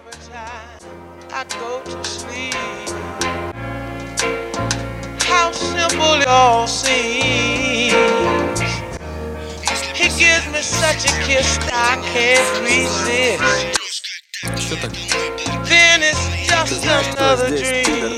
every time I go to sleep. How simple it all seems. He gives me such a kiss that I can't resist. Then it's just another dream.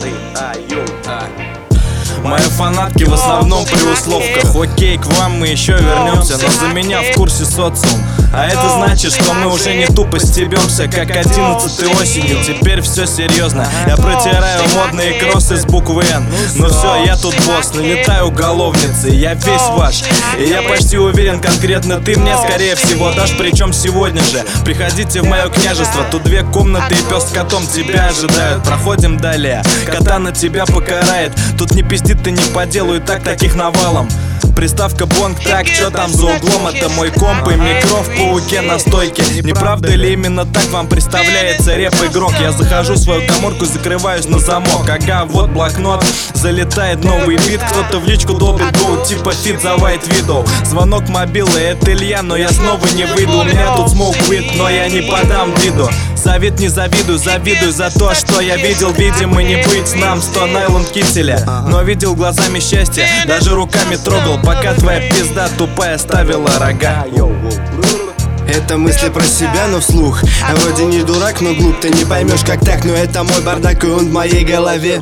Мои фанатки в основном при условках. Окей, к вам мы еще вернемся, но за меня в курсе социум. А это значит, что мы уже не тупо стебемся, как 11-й осенью. Теперь все серьезно. Я протираю модные кроссы с буквы Н. Ну все, я тут босс, налетаю уголовницы. Я весь ваш, и я почти уверен, конкретно ты мне скорее всего дашь. Причем сегодня же. Приходите в мое княжество, тут 2 комнаты и пес с котом тебя ожидают. Проходим далее, кота на тебя покарает. Тут не пиздит ты не по делу, и так таких навалом. Приставка бонг, так, чё там за углом? Это мой комп и микро в пауке на стойке. Не правда ли именно так вам представляется рэп-игрок? Я захожу в свою каморку, закрываюсь на замок. Ага, вот блокнот, залетает новый бит. Кто-то в личку долбит гоу, типа фит за White Widow. Звонок мобилы, это Илья, но я снова не выйду. У меня тут smoke weed, но я не подам виду. Совет не завидую, завидую за то, что я видел. Видимо, не быть нам 100 найлон кителя. Но видел глазами счастье, даже руками трогал, пока твоя пизда тупая ставила рога. Это мысли про себя, но вслух. А вроде не дурак, но глуп. Ты не поймешь как так, но это мой бардак, и он в моей голове.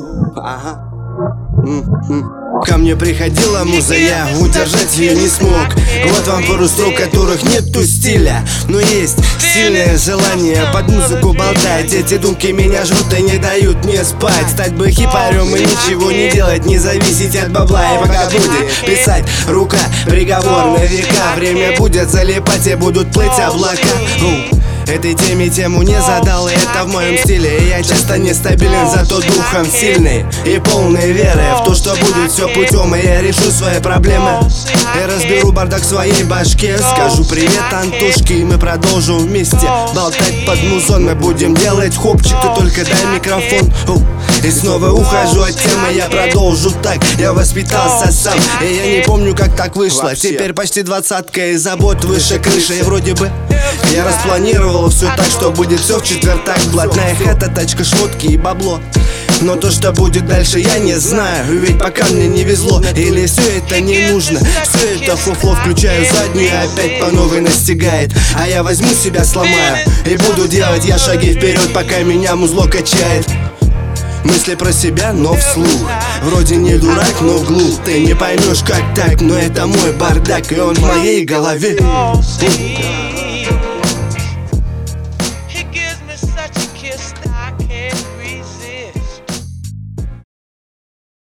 Ко мне приходила муза, я удержать ее не смог. Вот вам пару строк, которых нету стиля, но есть сильное желание под музыку болтать. Эти думки меня жрут и не дают мне спать. Стать бы хипарем и ничего не делать, не зависеть от бабла. И пока будет писать рука, приговор на века. Время будет залипать и будут плыть облака. Этой теме тему не задал, и это в моем стиле. И я часто нестабилен, зато духом сильный и полной веры в то, что будет все путем, и я решу свои проблемы. И разберу бардак в своей башке. Скажу привет Антошке, и мы продолжим вместе болтать под музон. Мы будем делать хопчик, ты только дай микрофон. И снова ухожу от темы, я продолжу так. Я воспитался сам, и я не помню, как так вышло. Теперь почти 20-ка и забот выше крыши. И вроде бы я распланировал все так, что будет все в четвертак. Блатная хата, тачка, шмотки и бабло. Но то, что будет дальше, я не знаю. Ведь пока мне не везло, или все это не нужно. Все это фуфло, включаю заднюю, опять по новой настигает. А я возьму себя, сломаю и буду делать я шаги вперед, пока меня музло качает. Мысли про себя, но вслух. Вроде не дурак, но глуп. Ты не поймешь как так, но это мой бардак, и он в моей голове.